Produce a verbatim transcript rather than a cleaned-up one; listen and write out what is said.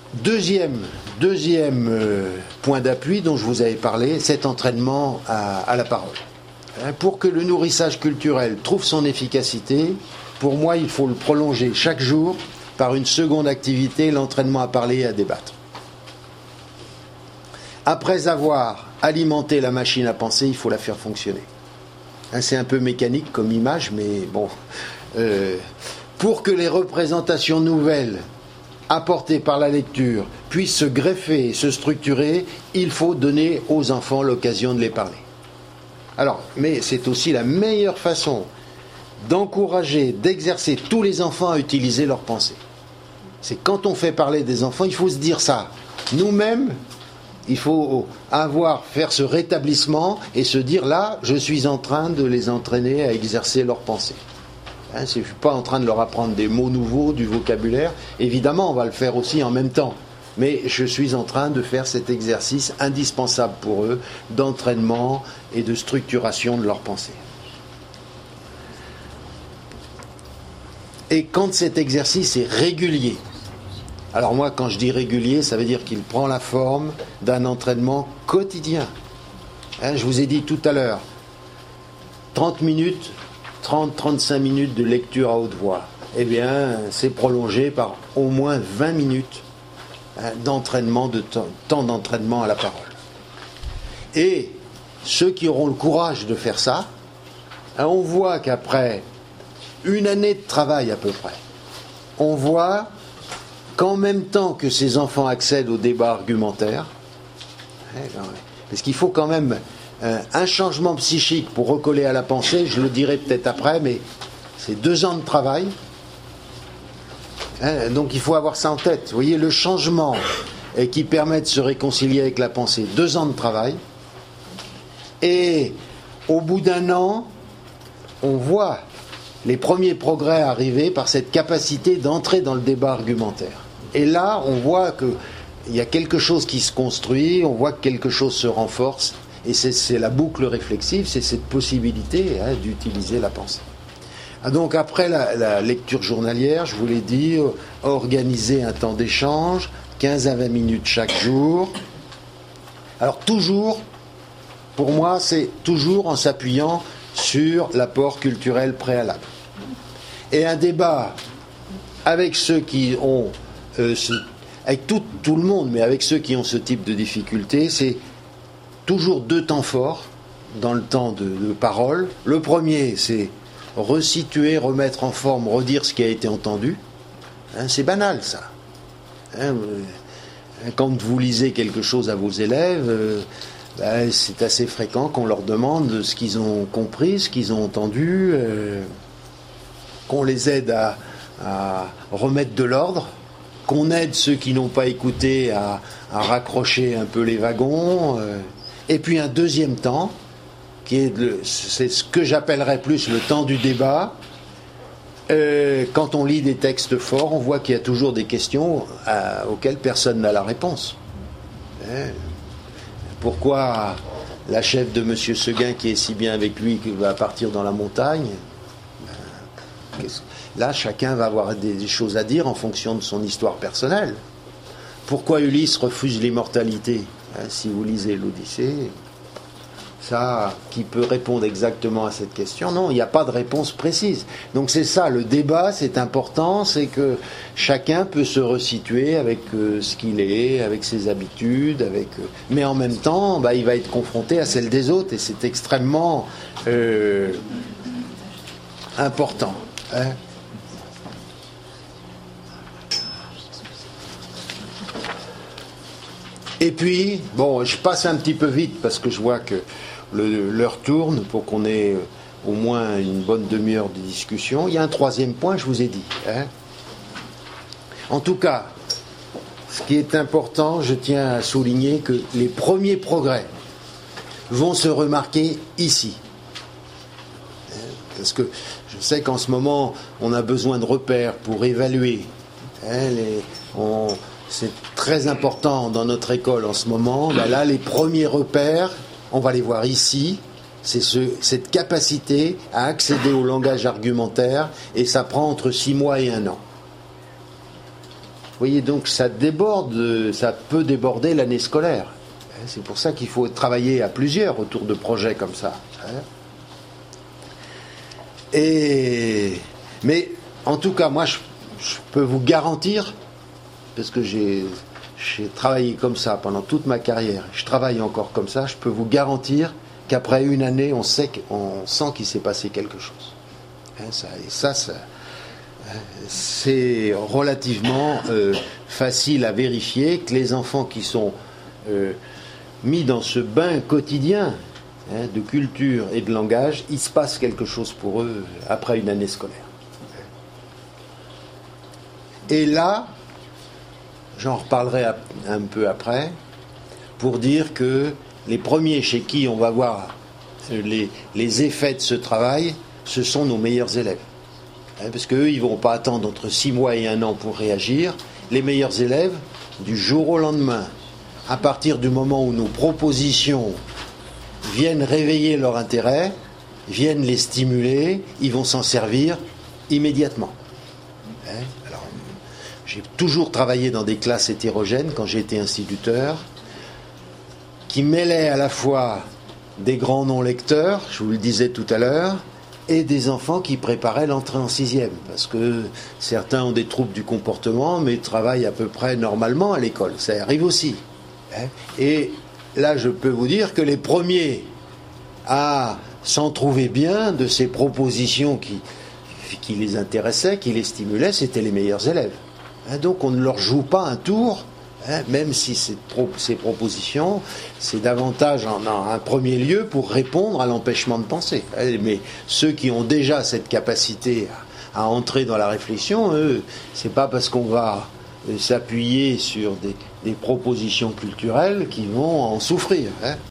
Deuxième, deuxième euh, point d'appui dont je vous avais parlé, cet entraînement à, à la parole. Hein, pour que le nourrissage culturel trouve son efficacité, pour moi, il faut le prolonger chaque jour par une seconde activité, l'entraînement à parler et à débattre. Après avoir alimenté la machine à penser, il faut la faire fonctionner. Hein, c'est un peu mécanique comme image, mais bon. Euh, pour que les représentations nouvelles apportées par la lecture puissent se greffer et se structurer, il faut donner aux enfants l'occasion de les parler. Alors, mais c'est aussi la meilleure façon d'encourager, d'exercer tous les enfants à utiliser leur pensée. C'est quand on fait parler des enfants, il faut se dire ça. Nous-mêmes, il faut avoir, faire ce rétablissement et se dire là, je suis en train de les entraîner à exercer leur pensée. Hein, je ne suis pas en train de leur apprendre des mots nouveaux, du vocabulaire. Évidemment, on va le faire aussi en même temps. Mais je suis en train de faire cet exercice indispensable pour eux d'entraînement et de structuration de leur pensée. Et quand cet exercice est régulier, alors moi, quand je dis régulier, ça veut dire qu'il prend la forme d'un entraînement quotidien. Hein, je vous ai dit tout à l'heure, trente minutes, trente à trente-cinq minutes de lecture à haute voix. Eh bien, c'est prolongé par au moins vingt minutes hein, d'entraînement, de temps, temps d'entraînement à la parole. Et ceux qui auront le courage de faire ça, hein, on voit qu'après une année de travail à peu près, on voit qu'en même temps que ces enfants accèdent au débat argumentaire, parce qu'il faut quand même un changement psychique pour recoller à la pensée, je le dirai peut-être après, mais c'est deux ans de travail, donc il faut avoir ça en tête. Vous voyez, le changement qui permet de se réconcilier avec la pensée, deux ans de travail, et au bout d'un an, on voit les premiers progrès arriver par cette capacité d'entrer dans le débat argumentaire. Et là, on voit qu'il y a quelque chose qui se construit, on voit que quelque chose se renforce, et c'est, c'est la boucle réflexive, c'est cette possibilité hein, d'utiliser la pensée. Ah, donc après la, la lecture journalière, je vous l'ai dit, euh, organiser un temps d'échange, quinze à vingt minutes chaque jour. Alors toujours, pour moi, c'est toujours en s'appuyant sur l'apport culturel préalable. Et un débat avec ceux qui ont, euh, ce, avec tout, tout le monde, mais avec ceux qui ont ce type de difficulté, c'est toujours deux temps forts dans le temps de, de parole. Le premier, c'est resituer, remettre en forme, redire ce qui a été entendu. Hein, c'est banal, ça. Hein, euh, quand vous lisez quelque chose à vos élèves, euh, ben, c'est assez fréquent qu'on leur demande ce qu'ils ont compris, ce qu'ils ont entendu, euh, qu'on les aide à, à remettre de l'ordre, qu'on aide ceux qui n'ont pas écouté à, à raccrocher un peu les wagons. Euh, et puis un deuxième temps, qui est le, c'est ce que j'appellerais plus le temps du débat. Euh, quand on lit des textes forts, on voit qu'il y a toujours des questions à, auxquelles personne n'a la réponse. Hein, pourquoi la chef de M. Seguin, qui est si bien avec lui, qui va partir dans la montagne, ben, là, chacun va avoir des, des choses à dire en fonction de son histoire personnelle. Pourquoi Ulysse refuse l'immortalité? Hein, si vous lisez l'Odyssée, ça, qui peut répondre exactement à cette question? Non, il n'y a pas de réponse précise. Donc c'est ça, le débat, c'est important, c'est que chacun peut se resituer avec euh, ce qu'il est, avec ses habitudes, avec, euh, mais en même temps, bah, il va être confronté à celle des autres, et c'est extrêmement euh, important. Hein. Et puis, bon, je passe un petit peu vite parce que je vois que le, l'heure tourne pour qu'on ait au moins une bonne demi-heure de discussion. Il y a un troisième point, je vous ai dit. Hein. En tout cas, ce qui est important, je tiens à souligner que les premiers progrès vont se remarquer ici. Parce que je sais qu'en ce moment, on a besoin de repères pour évaluer. Hein, les, on, c'est très important dans notre école en ce moment. Ben là, les premiers repères, on va les voir ici. C'est ce, cette capacité à accéder au langage argumentaire, et ça prend entre six mois et un an. voyez, donc ça déborde, ça peut déborder l'année scolaire. C'est pour ça qu'il faut travailler à plusieurs autour de projets comme ça. Et, mais en tout cas, moi, je, je peux vous garantir, parce que j'ai, j'ai travaillé comme ça pendant toute ma carrière, je travaille encore comme ça, je peux vous garantir qu'après une année, on sait, on sent qu'il s'est passé quelque chose. Hein, ça, et ça, ça c'est relativement euh, facile à vérifier que les enfants qui sont euh, mis dans ce bain quotidien hein, de culture et de langage, il se passe quelque chose pour eux après une année scolaire. Et là, j'en reparlerai un peu après, pour dire que les premiers chez qui on va voir les, les effets de ce travail, ce sont nos meilleurs élèves. Parce qu'eux, ils ne vont pas attendre entre six mois et un an pour réagir. Les meilleurs élèves, du jour au lendemain, à partir du moment où nos propositions viennent réveiller leur intérêt, viennent les stimuler, ils vont s'en servir immédiatement. Alors, j'ai toujours travaillé dans des classes hétérogènes quand j'ai été instituteur, qui mêlaient à la fois des grands non-lecteurs, je vous le disais tout à l'heure, et des enfants qui préparaient l'entrée en sixième, parce que certains ont des troubles du comportement, mais travaillent à peu près normalement à l'école. Ça arrive aussi. Et là, je peux vous dire que les premiers à s'en trouver bien de ces propositions qui, qui les intéressaient, qui les stimulaient, c'était les meilleurs élèves. Donc on ne leur joue pas un tour, hein, même si ces, ces propositions, c'est davantage en, en un premier lieu pour répondre à l'empêchement de penser. Mais ceux qui ont déjà cette capacité à, à entrer dans la réflexion, eux, c'est pas parce qu'on va s'appuyer sur des, des propositions culturelles qu'ils vont en souffrir. Hein.